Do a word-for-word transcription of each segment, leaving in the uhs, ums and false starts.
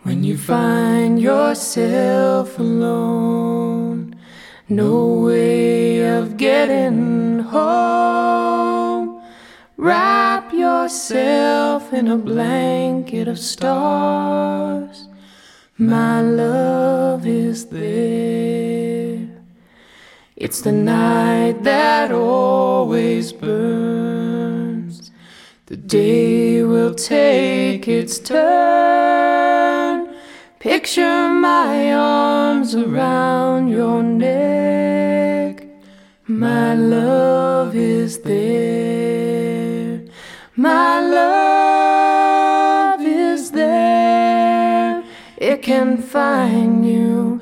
When you find yourself alone, no way of getting home, wrap yourself in a blanket of stars. My love is there. It's the night that always burns. The day will take its turn. Picture my arms around your neck. My love is there. My love is there. It can find you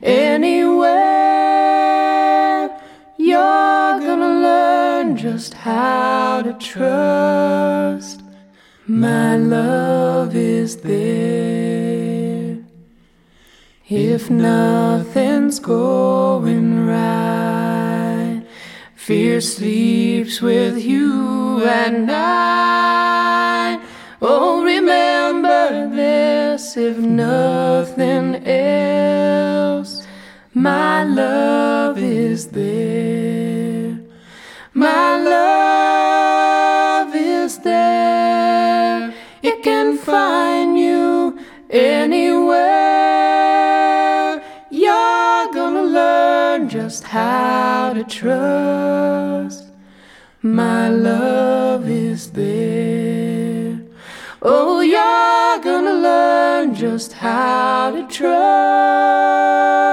anywhere. You're gonna learn just how to trust. My love is there. If nothing's going right, fear sleeps with you at night. Oh, remember this, if nothing else, my love is there. My love is there. It can find you anywhere. You're gonna learn just how to trust. My love is there. Oh, you're gonna learn just how to trust.